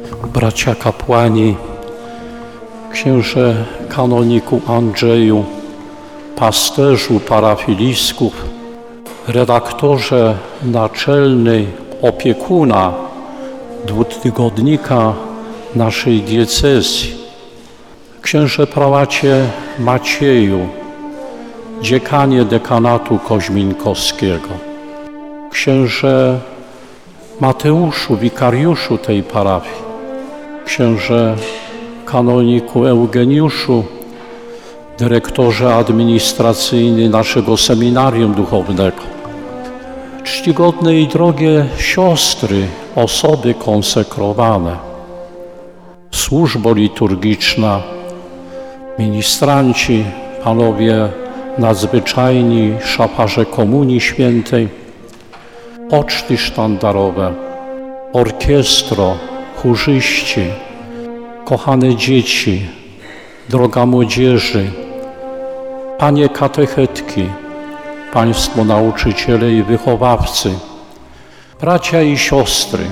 bracia kapłani, księże kanoniku Andrzeju, pasterzu parafilijsków, redaktorze naczelny, opiekuna dwutygodnika naszej diecezji, księże prałacie Macieju, dziekanie dekanatu koźminkowskiego, księże Mateuszu, wikariuszu tej parafii, księże kanoniku Eugeniuszu, dyrektorze administracyjny naszego seminarium duchownego, czcigodne i drogie siostry, osoby konsekrowane, służbo liturgiczna, ministranci, panowie nadzwyczajni, szafarze Komunii Świętej, poczty sztandarowe, orkiestro, chórzyści, kochane dzieci, droga młodzieży, panie katechetki, państwo nauczyciele i wychowawcy, bracia i siostry.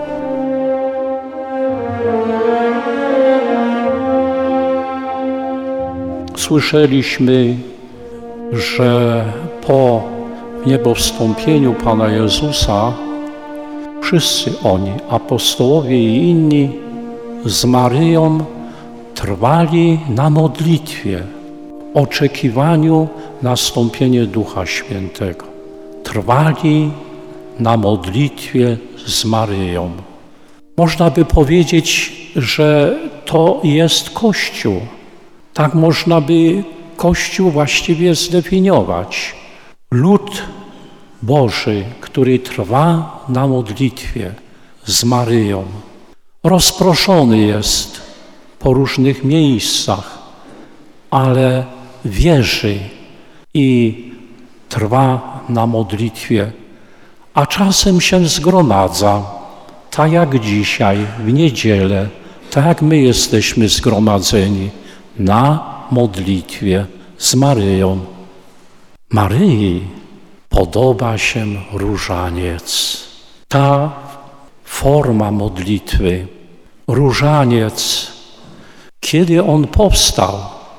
Słyszeliśmy, że po niebowstąpieniu Pana Jezusa wszyscy oni, apostołowie i inni, z Maryją trwali na modlitwie, oczekiwaniu nastąpienia Ducha Świętego. Trwali na modlitwie z Maryją. Można by powiedzieć, że to jest Kościół. Tak można by Kościół właściwie zdefiniować. Lud Boży, który trwa na modlitwie z Maryją. Rozproszony jest po różnych miejscach, ale wierzy i trwa na modlitwie, a czasem się zgromadza, tak jak dzisiaj, w niedzielę, tak jak my jesteśmy zgromadzeni na modlitwie z Maryją. Maryi podoba się różaniec. Ta forma modlitwy, różaniec, kiedy on powstał?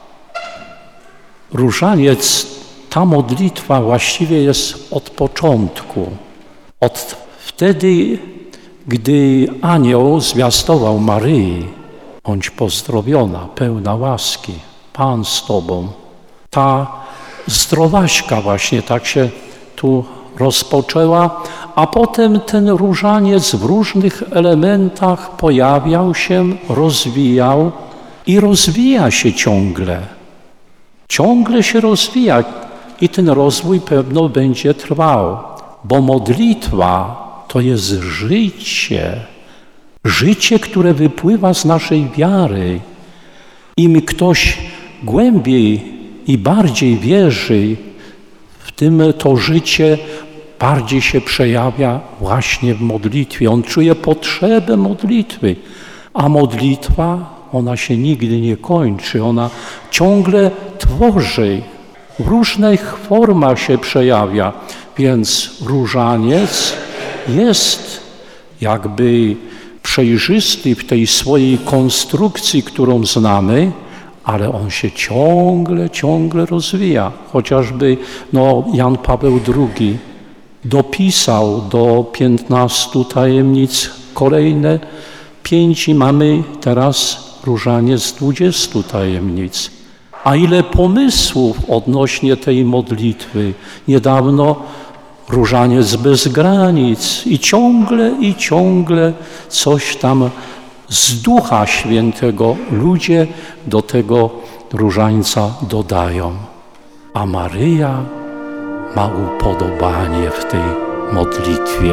Różaniec, ta modlitwa właściwie jest od początku. Od wtedy, gdy anioł zwiastował Maryi: bądź pozdrowiona, pełna łaski, Pan z Tobą. Ta zdrowaśka właśnie tak się tu rozpoczęła, a potem ten różaniec w różnych elementach pojawiał się, rozwijał i rozwija się ciągle. Ciągle się rozwija i ten rozwój pewno będzie trwał, bo modlitwa to jest życie. Życie, które wypływa z naszej wiary. Im ktoś głębiej i bardziej wierzy, w tym to życie bardziej się przejawia właśnie w modlitwie. On czuje potrzebę modlitwy, a modlitwa, ona się nigdy nie kończy. Ona ciągle tworzy, w różnych formach się przejawia, więc różaniec jest jakby przejrzysty w tej swojej konstrukcji, którą znamy, ale on się ciągle rozwija. Chociażby Jan Paweł II dopisał do 15 tajemnic kolejne 5 i mamy teraz różaniec 20 tajemnic. A ile pomysłów odnośnie tej modlitwy. Niedawno różaniec bez granic i ciągle coś tam z Ducha Świętego ludzie do tego różańca dodają. A Maryja ma upodobanie w tej modlitwie.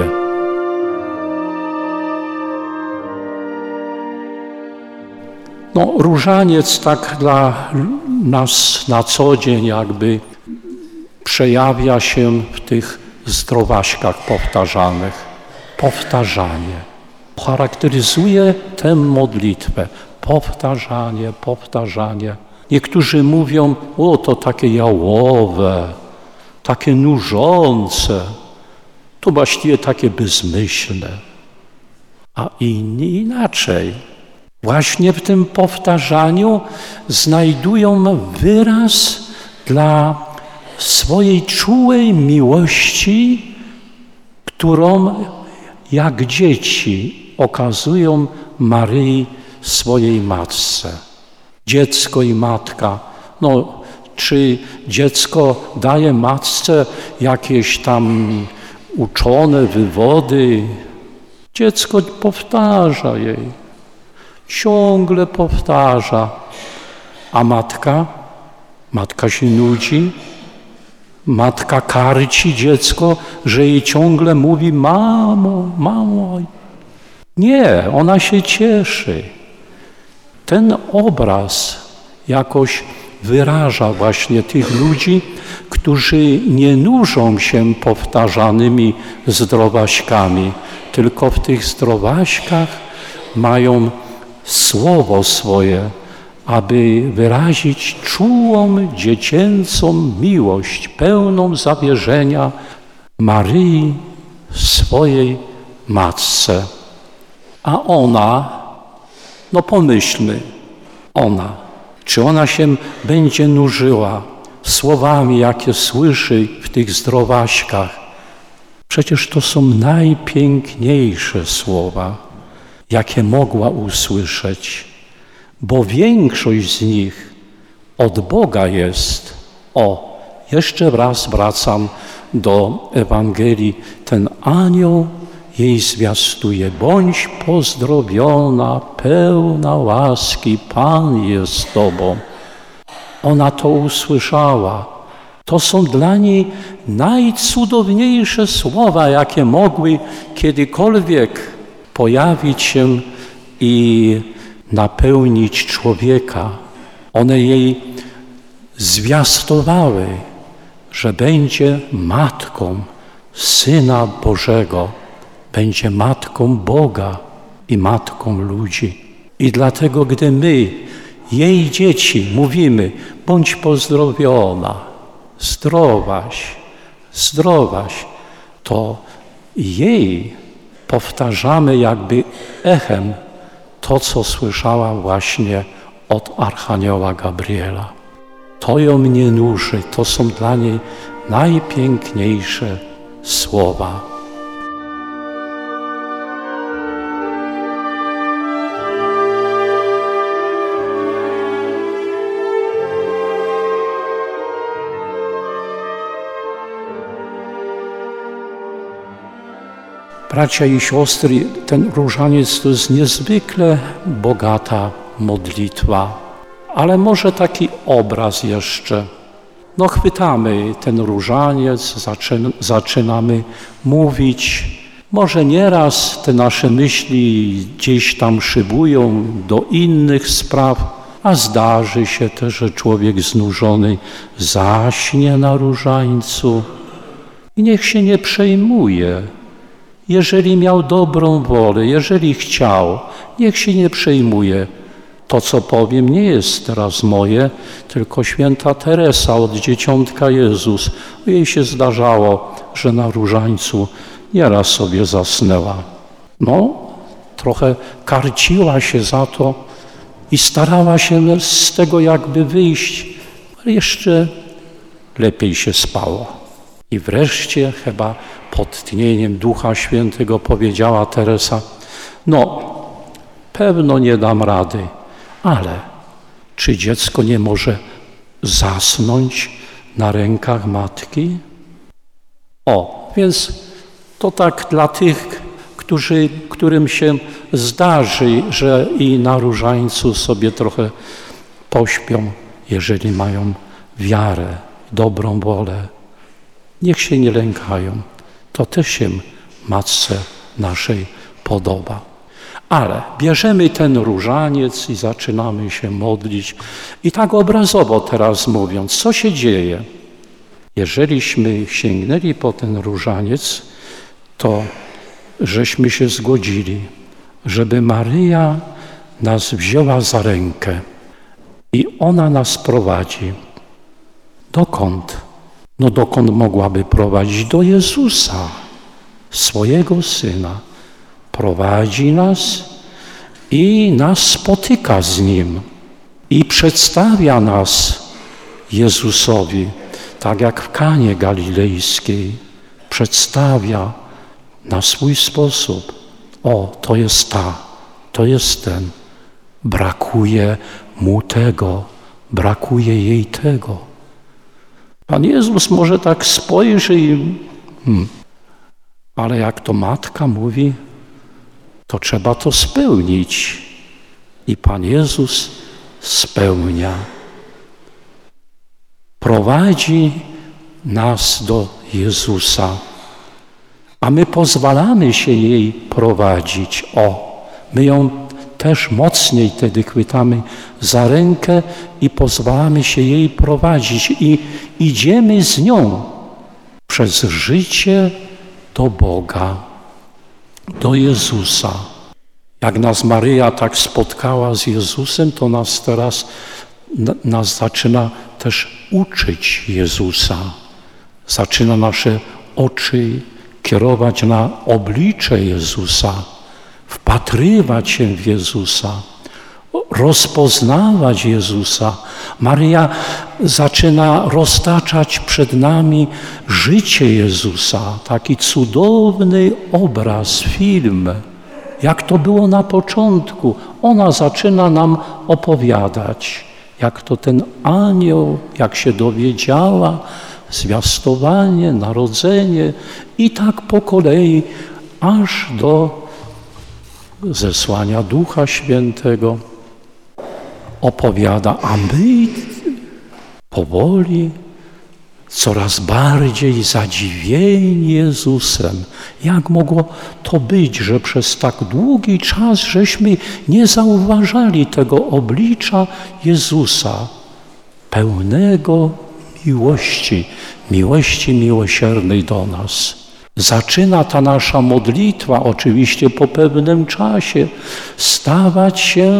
Różaniec tak dla nas na co dzień jakby przejawia się w tych zdrowaśkach powtarzanych. Powtarzanie. Charakteryzuje tę modlitwę. Powtarzanie. Niektórzy mówią, to takie jałowe, takie nużące, to właściwie takie bezmyślne. a inni inaczej. Właśnie w tym powtarzaniu znajdują wyraz dla swojej czułej miłości, którą jak dzieci okazują Maryi swojej matce. Dziecko i matka. Czy dziecko daje matce jakieś tam uczone wywody? Dziecko powtarza jej. Ciągle powtarza. A matka? Matka się nudzi. Matka karci dziecko, że jej ciągle mówi mamo, mamo. Nie, ona się cieszy. Ten obraz jakoś wyraża właśnie tych ludzi, którzy nie nużą się powtarzanymi zdrowaśkami, tylko w tych zdrowaśkach mają słowo swoje, aby wyrazić czułą, dziecięcą miłość, pełną zawierzenia Maryi swojej matce. A ona, pomyślmy, czy ona się będzie nużyła słowami, jakie słyszy w tych zdrowaśkach? Przecież to są najpiękniejsze słowa, jakie mogła usłyszeć, bo większość z nich od Boga jest. Jeszcze raz wracam do Ewangelii. Ten anioł jej zwiastuje: bądź pozdrowiona, pełna łaski, Pan jest z tobą. Ona to usłyszała. To są dla niej najcudowniejsze słowa, jakie mogły kiedykolwiek pojawić się i napełnić człowieka. One jej zwiastowały, że będzie matką Syna Bożego, będzie matką Boga i matką ludzi. I dlatego, gdy my, jej dzieci, mówimy: bądź pozdrowiona, zdrowaś, zdrowaś, to jej powtarzamy jakby echem to, co słyszała właśnie od Archanioła Gabriela. To ją nie nuży, to są dla niej najpiękniejsze słowa. Bracia i siostry, ten różaniec to jest niezwykle bogata modlitwa, ale może taki obraz jeszcze. Chwytamy ten różaniec, zaczynamy mówić. Może nieraz te nasze myśli gdzieś tam szybują do innych spraw, a zdarzy się też, że człowiek znużony zaśnie na różańcu. I niech się nie przejmuje. Jeżeli miał dobrą wolę, jeżeli chciał, niech się nie przejmuje. To, co powiem, nie jest teraz moje, tylko święta Teresa od Dzieciątka Jezus. Jej się zdarzało, że na różańcu nieraz sobie zasnęła. Trochę karciła się za to i starała się z tego jakby wyjść, ale jeszcze lepiej się spało. I wreszcie chyba pod tchnieniem Ducha Świętego powiedziała Teresa: pewno nie dam rady, ale czy dziecko nie może zasnąć na rękach matki? Więc to tak dla tych, którym się zdarzy, że i na różańcu sobie trochę pośpią, jeżeli mają wiarę, dobrą wolę. Niech się nie lękają. To też się Matce naszej podoba. Ale bierzemy ten różaniec i zaczynamy się modlić. I tak obrazowo teraz mówiąc, co się dzieje? Jeżeliśmy sięgnęli po ten różaniec, to żeśmy się zgodzili, żeby Maryja nas wzięła za rękę i ona nas prowadzi. Dokąd? Dokąd mogłaby prowadzić? Do Jezusa, swojego Syna. prowadzi nas i nas spotyka z Nim i przedstawia nas Jezusowi, tak jak w Kanie Galilejskiej przedstawia na swój sposób. O, to jest ta, to jest ten. Brakuje mu tego, brakuje jej tego. Pan Jezus może tak spojrzy i ale jak to matka mówi, to trzeba to spełnić. I Pan Jezus spełnia. Prowadzi nas do Jezusa, a my pozwalamy się jej prowadzić. O, my ją też mocniej wtedy chwytamy za rękę i pozwalamy się jej prowadzić i idziemy z nią przez życie do Boga, do Jezusa. Jak nas Maryja tak spotkała z Jezusem, to nas zaczyna też uczyć Jezusa. Zaczyna nasze oczy kierować na oblicze Jezusa, wpatrywać się w Jezusa, rozpoznawać Jezusa. Maryja zaczyna roztaczać przed nami życie Jezusa, taki cudowny obraz, film, jak to było na początku. Ona zaczyna nam opowiadać, jak to ten anioł, jak się dowiedziała, zwiastowanie, narodzenie i tak po kolei, aż do zesłania Ducha Świętego. Opowiada, a my powoli coraz bardziej zadziwieni Jezusem. Jak mogło to być, że przez tak długi czas żeśmy nie zauważali tego oblicza Jezusa, pełnego miłości, miłości miłosiernej do nas. Zaczyna ta nasza modlitwa, oczywiście po pewnym czasie, stawać się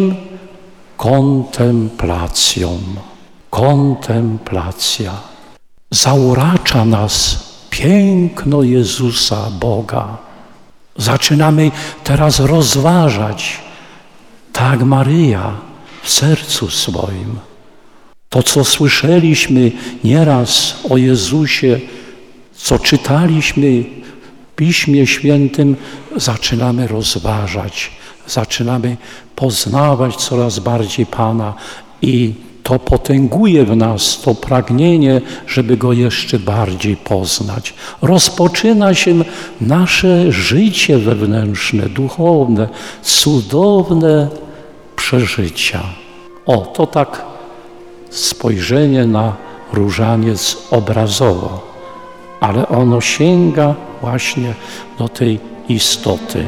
kontemplacją. Kontemplacja. Zauracza nas piękno Jezusa, Boga. Zaczynamy teraz rozważać, tak Maryja, w sercu swoim. To, co słyszeliśmy nieraz o Jezusie, co czytaliśmy w Piśmie Świętym, zaczynamy rozważać, zaczynamy poznawać coraz bardziej Pana i to potęguje w nas to pragnienie, żeby Go jeszcze bardziej poznać. Rozpoczyna się nasze życie wewnętrzne, duchowne, cudowne przeżycia. O, to tak spojrzenie na różaniec obrazowo, ale ono sięga właśnie do tej istoty.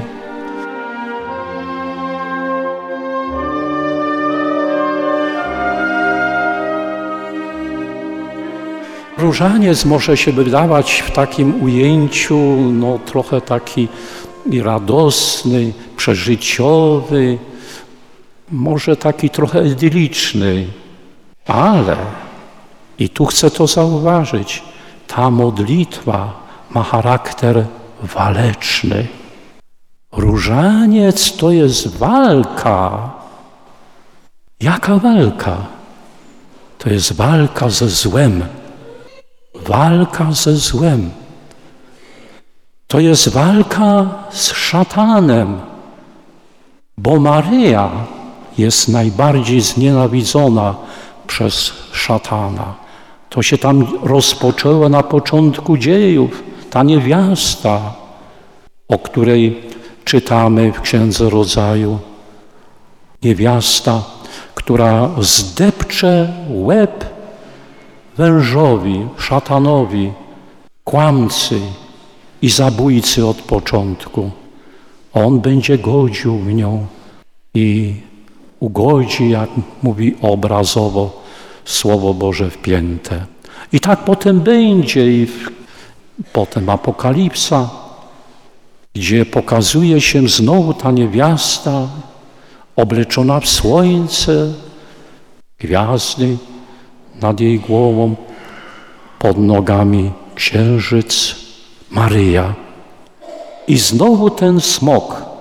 Różaniec może się wydawać w takim ujęciu, trochę taki radosny, przeżyciowy, może taki trochę idyliczny, ale, i tu chcę to zauważyć, ta modlitwa ma charakter waleczny. Różaniec to jest walka. Jaka walka? To jest walka ze złem. Walka ze złem. To jest walka z szatanem, bo Maryja jest najbardziej znienawidzona przez szatana. To się tam rozpoczęło na początku dziejów. Ta niewiasta, o której czytamy w Księdze Rodzaju. Niewiasta, która zdepcze łeb wężowi, szatanowi, kłamcy i zabójcy od początku. On będzie godził w nią i ugodzi, jak mówi obrazowo Słowo Boże wpięte. I tak potem będzie i potem Apokalipsa, gdzie pokazuje się znowu ta niewiasta obleczona w słońce, gwiazdy nad jej głową, pod nogami księżyc, Maryja. I znowu ten smok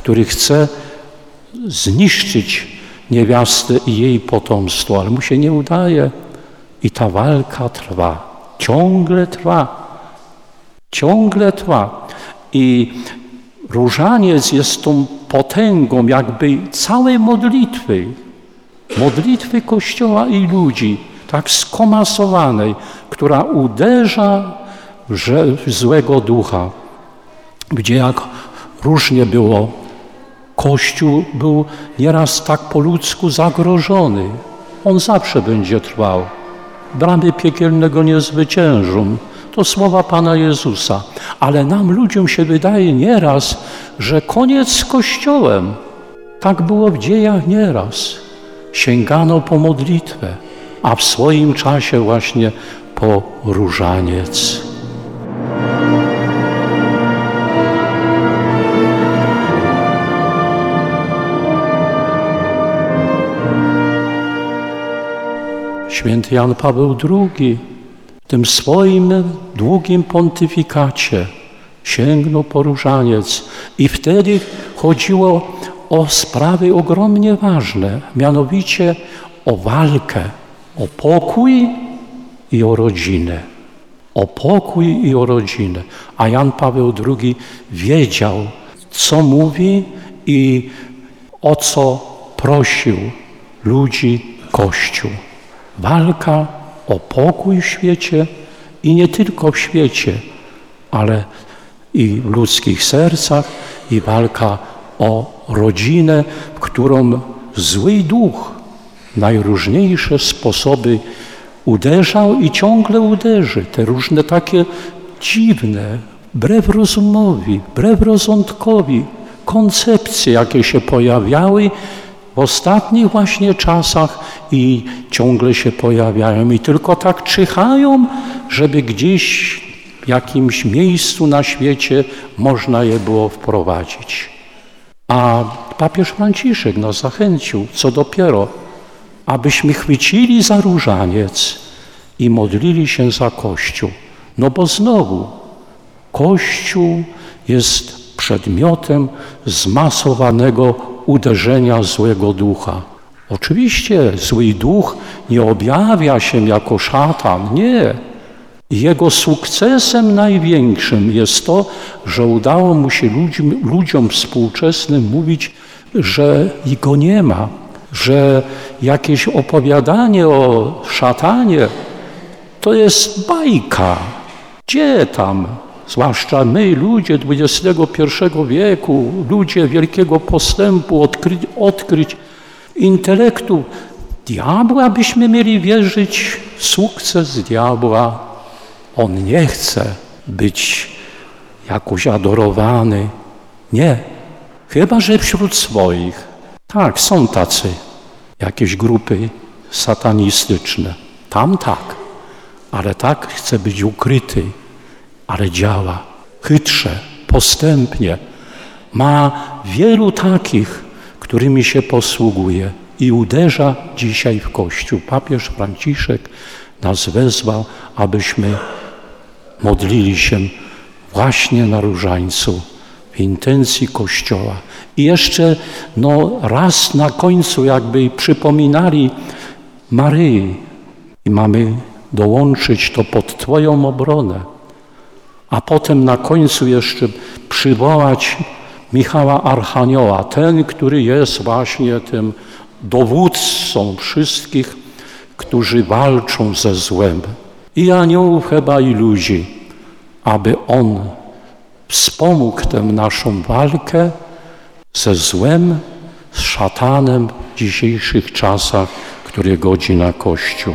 który chce zniszczyć niewiastę i jej potomstwo, ale mu się nie udaje. I ta walka trwa, ciągle trwa, ciągle trwa. I różaniec jest tą potęgą jakby całej modlitwy Kościoła i ludzi, tak skomasowanej, która uderza w złego ducha, gdzie jak różnie było, Kościół był nieraz tak po ludzku zagrożony. On zawsze będzie trwał. Bramy piekielnego nie zwyciężą. To słowa Pana Jezusa. Ale nam, ludziom, się wydaje nieraz, że koniec z Kościołem. Tak było w dziejach nieraz. Sięgano po modlitwę, a w swoim czasie właśnie po różaniec. Święty Jan Paweł II w tym swoim długim pontyfikacie sięgnął po różaniec i wtedy chodziło o sprawy ogromnie ważne, mianowicie o walkę, o pokój i o rodzinę. O pokój i o rodzinę. A Jan Paweł II wiedział, co mówi i o co prosił ludzi Kościół. Walka o pokój w świecie i nie tylko w świecie, ale i w ludzkich sercach, i walka o rodzinę, w którą zły duch najróżniejsze sposoby uderzał i ciągle uderzy. Te różne takie dziwne, wbrew rozumowi, wbrew rozsądkowi koncepcje, jakie się pojawiały w ostatnich właśnie czasach i ciągle się pojawiają i tylko tak czyhają, żeby gdzieś w jakimś miejscu na świecie można je było wprowadzić. A papież Franciszek nas zachęcił, co dopiero, abyśmy chwycili za różaniec i modlili się za Kościół. No bo znowu Kościół jest przedmiotem zmasowanego uderzenia złego ducha. Oczywiście zły duch nie objawia się jako szatan, nie. Jego sukcesem największym jest to, że udało mu się ludziom współczesnym mówić, że go nie ma, że jakieś opowiadanie o szatanie to jest bajka. Gdzie tam? Zwłaszcza my, ludzie XXI wieku, ludzie wielkiego postępu, odkryć intelektu. Diabła byśmy mieli wierzyć, sukces diabła. On nie chce być jakoś adorowany. Nie. Chyba że wśród swoich. Tak, są tacy jakieś grupy satanistyczne. Tam tak. Ale tak chce być ukryty. Ale działa chytrze, postępnie. Ma wielu takich, którymi się posługuje i uderza dzisiaj w Kościół. Papież Franciszek nas wezwał, abyśmy modlili się właśnie na różańcu w intencji Kościoła. I jeszcze raz na końcu jakby przypominali Maryi i mamy dołączyć to pod Twoją obronę. A potem na końcu jeszcze przywołać Michała Archanioła, ten, który jest właśnie tym dowódcą wszystkich, którzy walczą ze złem. I aniołów chyba i ludzi, aby on wspomógł tę naszą walkę ze złem, z szatanem w dzisiejszych czasach, który godzi na Kościół.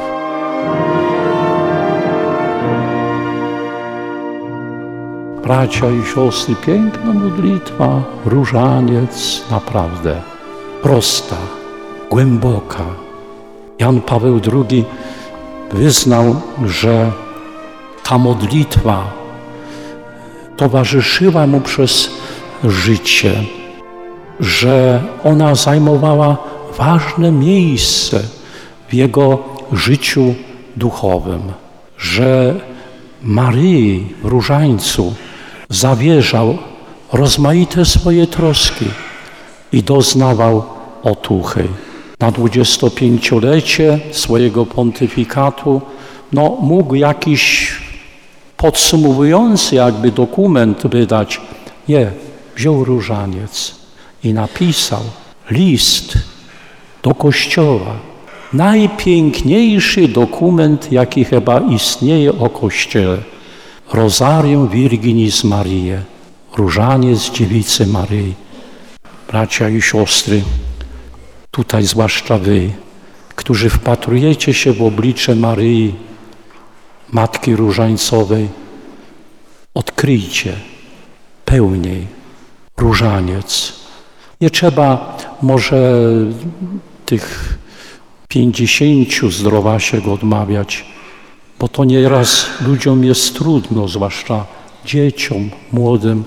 Bracia i siostry, piękna modlitwa, różaniec, naprawdę prosta, głęboka. Jan Paweł II wyznał, że ta modlitwa towarzyszyła mu przez życie, że ona zajmowała ważne miejsce w jego życiu duchowym, że Maryi w różańcu zawierzał rozmaite swoje troski i doznawał otuchy. Na 25-lecie swojego pontyfikatu mógł jakiś podsumowujący jakby dokument wydać. Nie, wziął różaniec i napisał list do Kościoła. Najpiękniejszy dokument, jaki chyba istnieje o Kościele. Rosarium Virginis Mariae, różaniec Dziewicy Maryi. Bracia i siostry, tutaj zwłaszcza wy, którzy wpatrujecie się w oblicze Maryi, Matki Różańcowej, odkryjcie pełniej różaniec. Nie trzeba może tych 50 zdrowasiek odmawiać, bo to nieraz ludziom jest trudno, zwłaszcza dzieciom, młodym.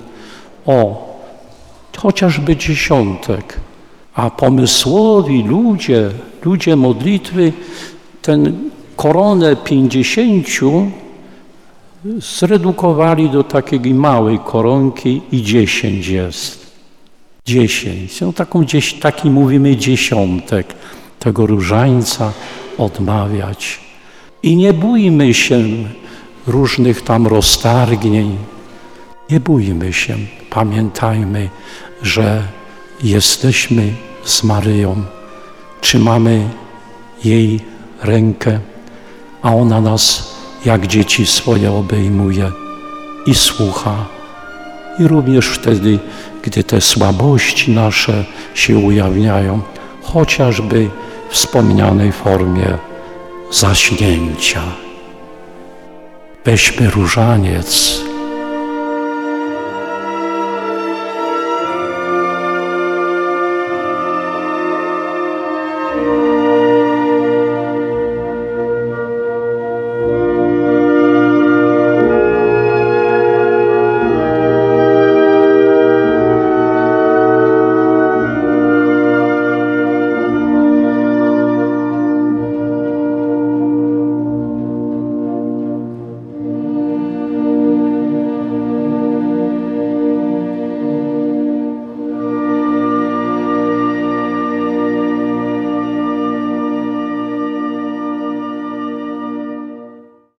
Chociażby 10. A pomysłowi ludzie modlitwy, ten koronę 50 zredukowali do takiej małej koronki i 10 jest. 10. Taki mówimy dziesiątek tego różańca odmawiać. I nie bójmy się różnych tam roztargnień. Nie bójmy się. Pamiętajmy, że jesteśmy z Maryją. Trzymamy jej rękę, a ona nas jak dzieci swoje obejmuje i słucha. I również wtedy, gdy te słabości nasze się ujawniają, chociażby w wspomnianej formie zaśnięcia. Weźmy różaniec